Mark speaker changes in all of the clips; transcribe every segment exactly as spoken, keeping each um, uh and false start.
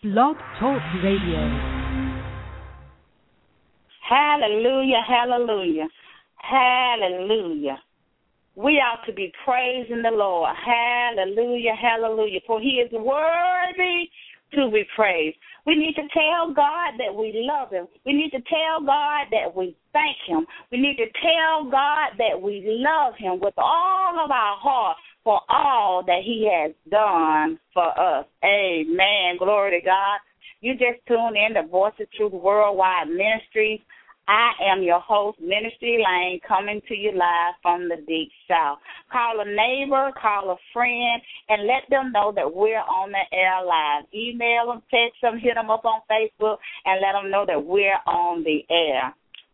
Speaker 1: Blog Talk Radio.
Speaker 2: Hallelujah, hallelujah, hallelujah. We ought to be praising the Lord. Hallelujah, hallelujah. For he is worthy to be praised. We need to tell God that we love him. We need to tell God that we thank him. We need to tell God that we love him with all of our heart for all that he has done for us. Amen. Glory to God. You just tuned in to Voice of Truth Worldwide Ministries. I am your host, Ministry Lane, coming to you live from the Deep South. Call a neighbor, call a friend, and let them know that we're on the air live. Email them, text them, hit them up on Facebook, and let them know that we're on the air.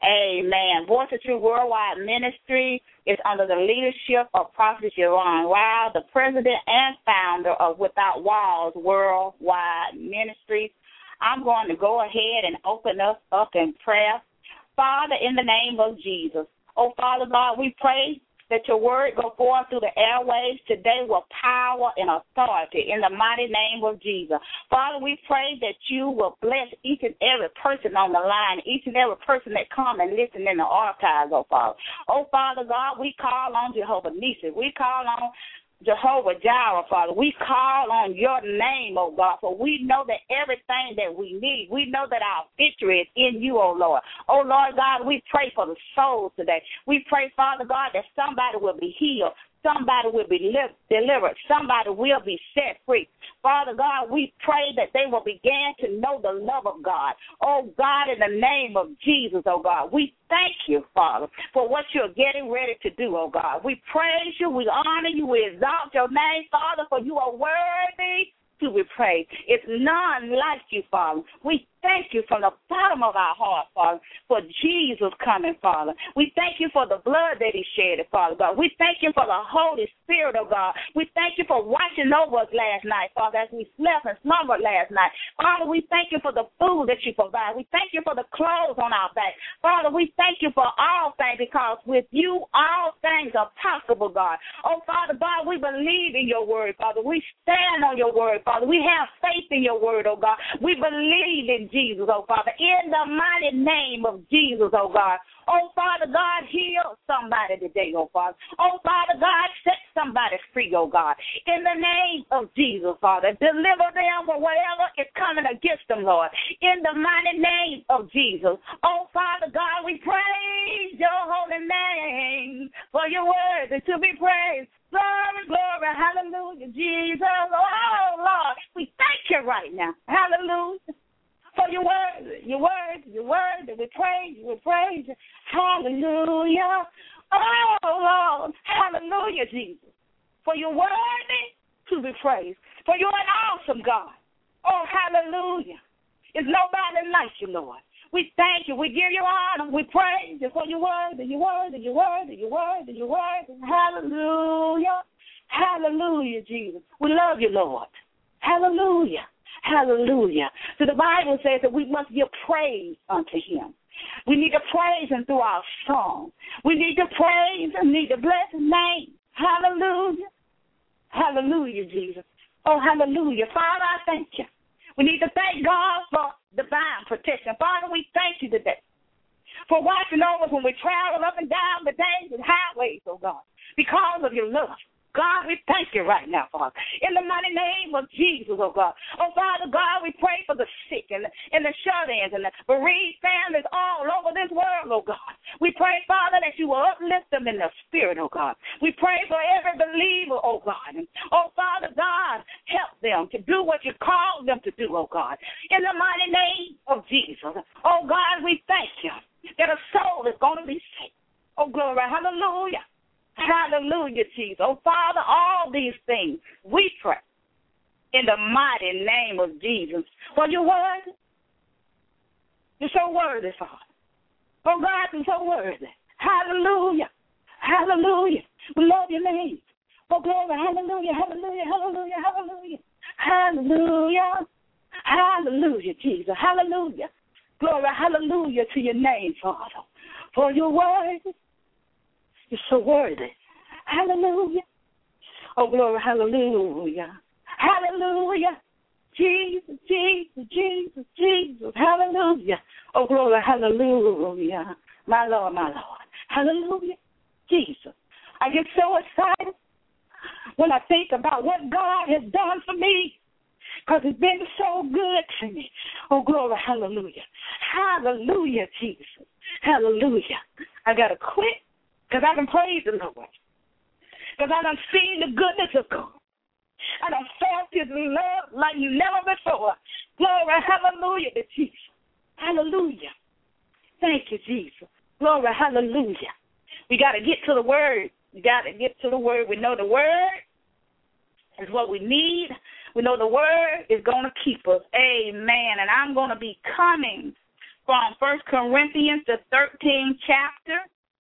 Speaker 2: Amen. Voice of Truth Worldwide Ministry is under the leadership of Prophet Jerron Wild, the president and founder of Without Walls Worldwide Ministries. I'm going to go ahead and open us up in prayer. Father, in the name of Jesus, oh, Father God, we pray that your word go forth through the airwaves today with power and authority in the mighty name of Jesus. Father, we pray that you will bless each and every person on the line, each and every person that come and listen in the archives, oh, Father. Oh, Father God, we call on Jehovah Nissi. We call on Jehovah Jireh, Father. We call on your name, oh God, for we know that everything that we need, we know that our victory is in you, oh Lord. Oh Lord God, we pray for the souls today. We pray, Father God, that somebody will be healed. Somebody will be li- delivered. Somebody will be set free. Father God, we pray that they will begin to know the love of God. Oh, God, in the name of Jesus, oh, God, we thank you, Father, for what you're getting ready to do, oh, God. We praise you. We honor you. We exalt your name, Father, for you are worthy to be praised. It's none like you, Father. We thank you from the bottom of our heart, Father, for Jesus coming, Father. We thank you for the blood that he shed, Father God. We thank you for the Holy Spirit, oh God. We thank you for watching over us last night, Father, as we slept and slumbered last night. Father, we thank you for the food that you provide. We thank you for the clothes on our back. Father, we thank you for all things because with you all things are possible, God. Oh, Father God, we believe in your word, Father. We stand on your word, Father. We have faith in your word, oh God. We believe in Jesus, oh Father, in the mighty name of Jesus, oh God. Oh, Father God, heal somebody today, oh Father. Oh, Father God, set somebody free, oh God. In the name of Jesus, Father, deliver them from whatever is coming against them, Lord. In the mighty name of Jesus. Oh, Father God, we praise your holy name for your word to be praised. Glory, glory, hallelujah, Jesus. Oh, Lord, we thank you right now. Hallelujah. For your word, your word, your word, that we praise you, we praise you. Hallelujah. Oh, Lord, hallelujah, Jesus. For your worthy to be praised. For you're an awesome God. Oh, hallelujah. There's nobody like you, Lord. We thank you. We give you honor. We praise you for your word, your word, your word, your word, your word. Hallelujah. Hallelujah, Jesus. We love you, Lord. Hallelujah. Hallelujah. So the Bible says that we must give praise unto him. We need to praise him through our song. We need to praise him, need to bless his name. Hallelujah. Hallelujah, Jesus. Oh, hallelujah. Father, I thank you. We need to thank God for divine protection. Father, we thank you today for watching over us when we travel up and down the dangerous highways, oh God, because of your love. God, we thank you right now, Father. In the mighty name of Jesus, oh God. Oh, Father God, we pray for the sick and the, and the shut-ins and the bereaved families all over this world, oh God. We pray, Father, that you will uplift them in the spirit, oh God. We pray for every believer, oh God. And, oh, Father God, help them to do what you called them to do, oh God. In the mighty name of Jesus. Oh, God, we thank you that a soul is going to be saved. Oh, glory, hallelujah. Hallelujah, Jesus. Oh, Father, all these things we pray in the mighty name of Jesus. For your word, you're so worthy, Father. Oh, God, you're so worthy. Hallelujah. Hallelujah. We love your name. Oh, glory. Hallelujah. Hallelujah. Hallelujah. Hallelujah. Hallelujah. Hallelujah, Jesus. Hallelujah. Glory. Hallelujah to your name, Father. For your word, you're so worthy. Hallelujah. Oh, glory, hallelujah. Hallelujah. Jesus, Jesus, Jesus, Jesus. Hallelujah. Oh, glory, hallelujah. My Lord, my Lord. Hallelujah. Jesus. I get so excited when I think about what God has done for me, because it's been so good to me. Oh, glory, hallelujah. Hallelujah, Jesus. Hallelujah. I got to quit because I can praise the Lord, because I done seen the goodness of God. I done felt his love like never before. Glory, hallelujah to Jesus. Hallelujah. Thank you, Jesus. Glory, hallelujah. We got to get to the word. We got to get to the word. We know the word is what we need. We know the word is going to keep us. Amen. And I'm going to be coming from First Corinthians, the thirteenth chapter.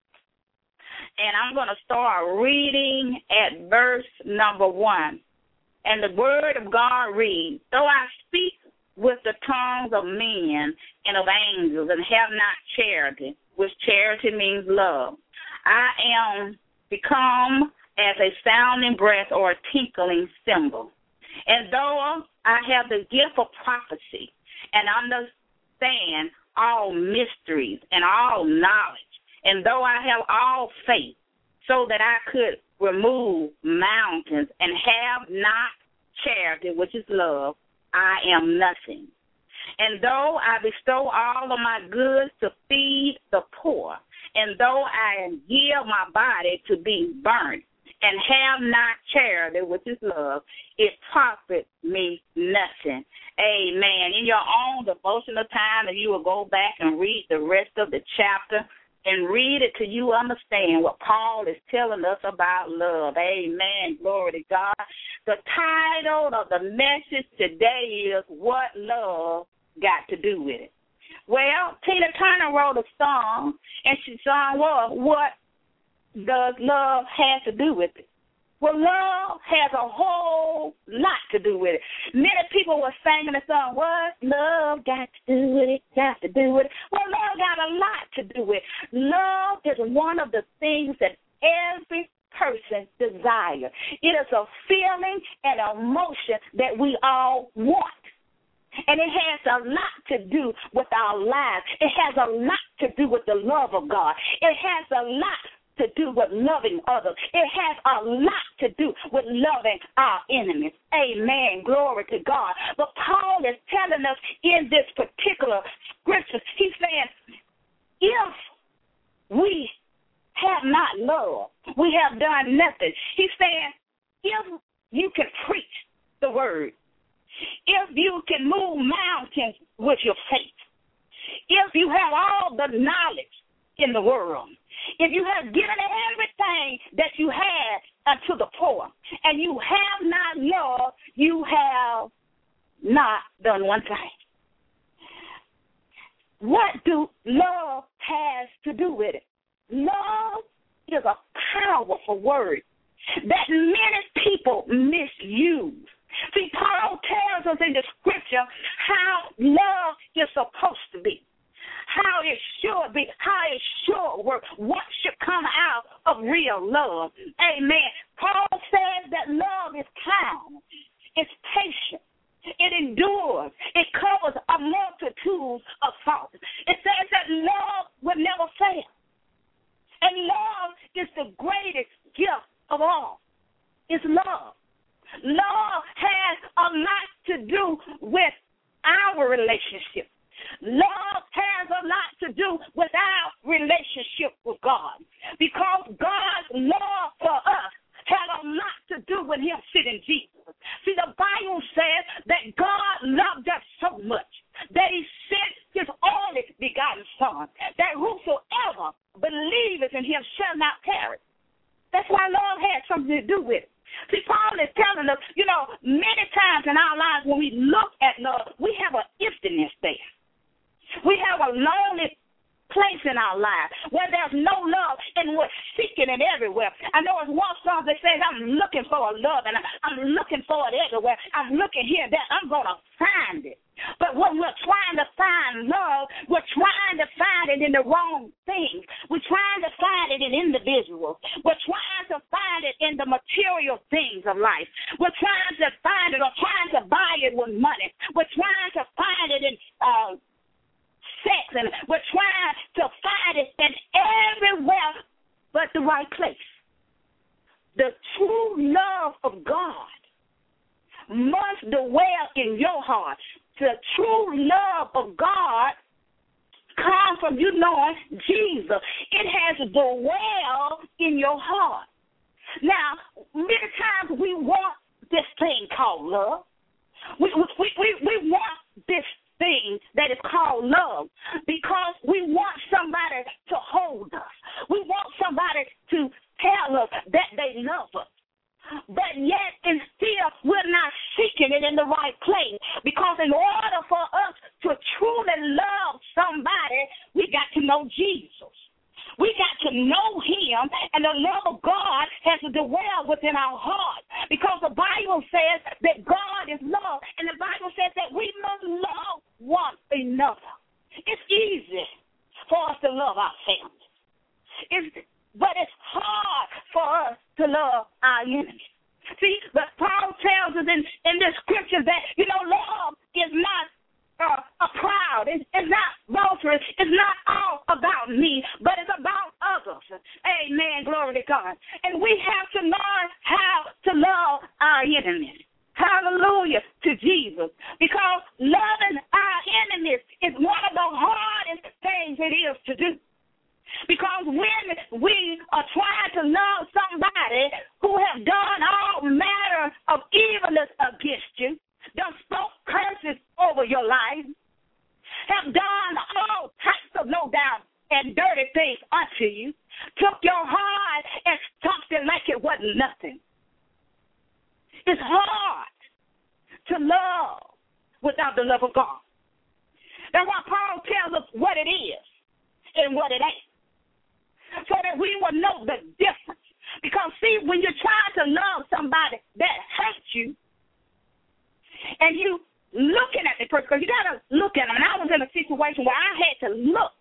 Speaker 2: And I'm going to start reading at verse number one. And the word of God reads, though I speak with the tongues of men and of angels and have not charity, which charity means love, I am become as a sounding breath or a tinkling cymbal. And though I have the gift of prophecy and understand all mysteries and all knowledge, and though I have all faith so that I could remove mountains and have not charity, which is love, I am nothing. And though I bestow all of my goods to feed the poor, and though I give my body to be burnt, and have not charity, which is love, it profits me nothing. Amen. In your own devotional time, if you will go back and read the rest of the chapter and read it till you understand what Paul is telling us about love. Amen. Glory to God. The title of the message today is What Love Got to Do with It. Well, Tina Turner wrote a song, and she song was, what does love have to do with it? Well, love has a whole lot to do with it. Many people were singing the song, what love got to do with it, got to do with it. Well, love got a lot to do with it. Love is one of the things that every person desires. It is a feeling and emotion that we all want. And it has a lot to do with our lives. It has a lot to do with the love of God. It has a lot to do with loving others. It has a lot to do with loving our enemies. Amen. Glory to God. But Paul is telling us in this particular scripture, he's saying, if we have not love, we have done nothing. He's saying, if you can preach the word, if you can move mountains with your faith, if you have all the knowledge in the world, if you have given everything that you had unto the poor, and you have not love, you have not done one thing. What do love has to do with it? Love is a powerful word that many people misuse. See, Paul tells us in the scripture how love is supposed to be, how it should be, how it should work, what should come out of real love. Amen. Paul says that love is kind, it's patient, it endures, it covers a multitude of faults. It says that love will never fail. And love is the greatest gift of all. It's love. Love has a lot to do with our relationship. Love has a lot to do with our relationship with God, because God's love for us had a lot to do with him sitting Jesus. See, the Bible says that God loved us so much that he sent his only begotten Son, that whosoever believeth in him shall not perish. That's why love had something to do with it. See, Paul is telling us, you know, many times in our lives when we look at love, we have an emptiness there. We have a lonely place in our lives where there's no love, and we're seeking it everywhere. I know it's one song that says, I'm looking for a love, and I'm looking for it everywhere. I'm looking here and there. I'm going to find it. But when we're trying to find love, we're trying to find it in the wrong things. We're trying to find it in individuals. We're trying to find it in the material things of life. We're trying to find it or trying to buy it with money. heart. The true love of God comes from you knowing Jesus. It has to dwell in your heart. Now, many times we want this thing called love. We, we, we, we want this thing that is called love because we want somebody to hold us. We want somebody to tell us that they love us. But yet and still we're not seeking it in the right place, because in order for us to truly love somebody, we got to know Jesus. We got to know him, and the love of God has to dwell within our heart, because the Bible says that God is love, and the Bible says that we must love one another. It's easy for us to love our families. It's But it's hard for us to love our enemies. See, but Paul tells us in, in the scriptures that, you know, love is not uh, a proud. It's, it's not boastful. It's not all about me, but it's about others. Amen. Glory to God. And we have to learn how to love our enemies. Hallelujah to Jesus. Because loving our enemies is one of the hardest things it is to do. Because when we are trying to love somebody who have done all manner of evilness against you, done spoke curses over your life, have done all types of low down and dirty things unto you, took your heart and stuffed it like it wasn't nothing. It's hard to love without the love of God. That's why Paul tells us what it is and what it ain't, so that we will know the difference. Because, see, when you're trying to love somebody that hurts you, and you looking at the person, because you got to look at them. And I was in a situation where I had to look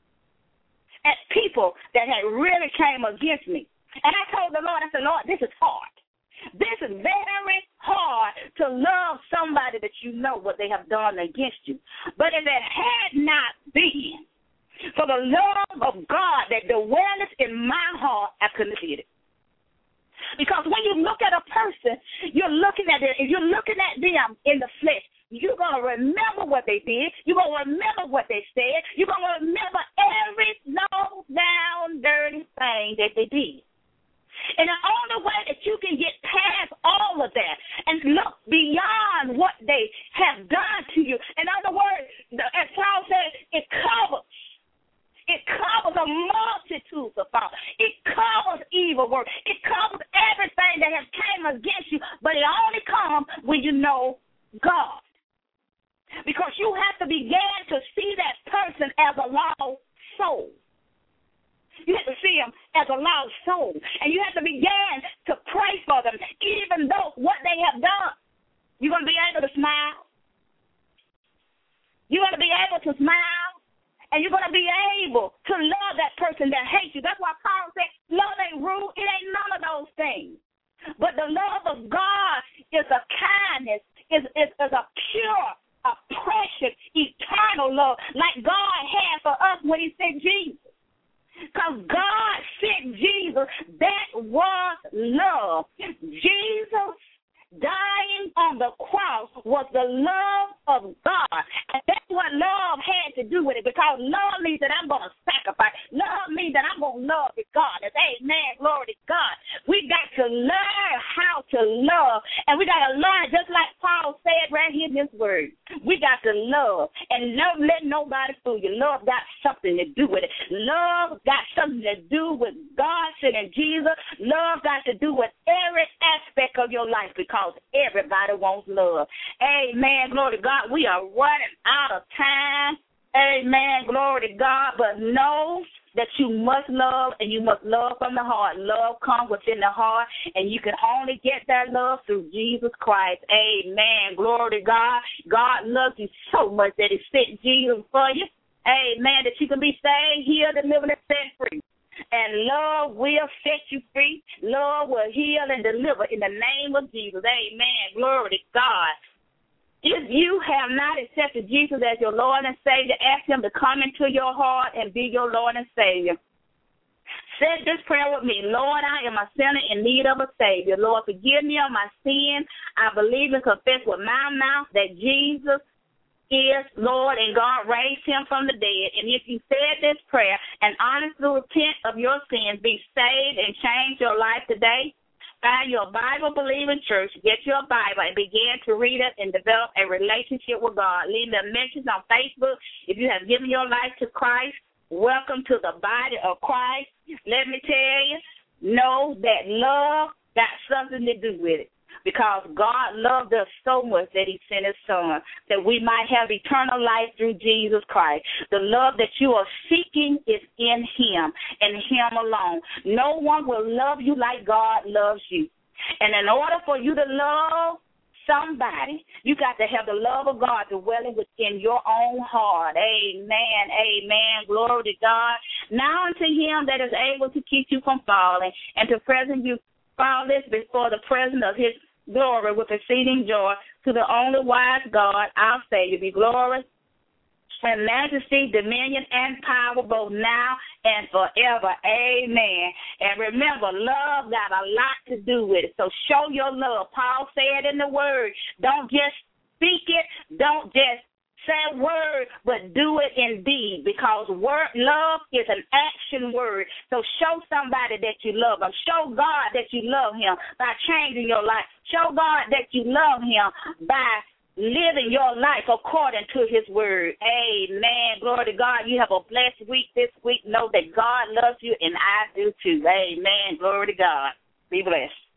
Speaker 2: at people that had really came against me. And I told the Lord, I said, Lord, this is hard. This is very hard to love somebody that you know what they have done against you. But if it had not been for the love of God that dwelleth in my heart, I couldn't have did it. Because when you look at a person, you're looking at it, if you're looking at them in the flesh, you're going to remember what they did. You're going to remember what they said. You're going to remember every low down, dirty thing that they did. And the only way that you can get past all of that and look beyond what they have done to you, in other words, as Paul said, it covers. It covers a multitude of faults. It covers evil work. It covers everything that has came against you, but it only comes when you know God. Because you have to begin to see that person as a lost soul. You have to see them as a lost soul. And you have to begin to pray for them, even though what they have done. You're going to be able to smile. You're going to be able to smile. And you're going to be able to love that person that hates you. That's why Paul said, love ain't rude. It ain't none of those things. But the love of God is a kindness, is, is, is a pure, a precious, eternal love, like God had for us when he sent Jesus. Because God sent Jesus, that was love. Jesus dying on the cross was the love of God. And that's what love had to do with it, because love means that I'm going to sacrifice. Love means that I'm going to love regardless. Amen. Glory to God. We got to learn how to love, and we got to learn, just like Paul said right here in this word, we got to love, and don't let nobody fool you. Love got something to do with it. Love got something to do with God sending Jesus. Love got to do with every aspect of your life, because everybody wants love. Amen. Glory to God. We are running out of time. Amen. Glory to God. But know that you must love, and you must love from the heart. Love comes within the heart, and you can only get that love through Jesus Christ. Amen. Glory to God. God loves you so much that he sent Jesus for you. Amen. That you can be saved, healed, delivered, and set free. And love will set you free. Love will heal and deliver in the name of Jesus. Amen. Glory to God. If you have not accepted Jesus as your Lord and Savior, ask him to come into your heart and be your Lord and Savior. Said this prayer with me. Lord, I am a sinner in need of a Savior. Lord, forgive me of my sin. I believe and confess with my mouth that Jesus is Lord and God raised him from the dead. And if you said this prayer and honestly repent of your sins, be saved and change your life today, find your Bible-believing church, get your Bible, and begin to read it and develop a relationship with God. Leave me a message on Facebook. If you have given your life to Christ, welcome to the body of Christ. Let me tell you, know that love got something to do with it. Because God loved us so much that he sent his son, that we might have eternal life through Jesus Christ. The love that you are seeking is in him and him alone. No one will love you like God loves you. And in order for you to love somebody, you got to have the love of God dwelling within your own heart. Amen, amen, glory to God. Now unto him that is able to keep you from falling and to present you faultless before the presence of his glory with exceeding joy, to the only wise God, our Savior, be glory and majesty, dominion, and power, both now and forever. Amen. And remember, love got a lot to do with it. So show your love. Paul said in the word, don't just speak it, don't just say a word, but do it in deed, because word love is an action word. So show somebody that you love them. Show God that you love him by changing your life. Show God that you love him by living your life according to his word. Amen. Glory to God. You have a blessed week this week. Know that God loves you and I do too. Amen. Glory to God. Be blessed.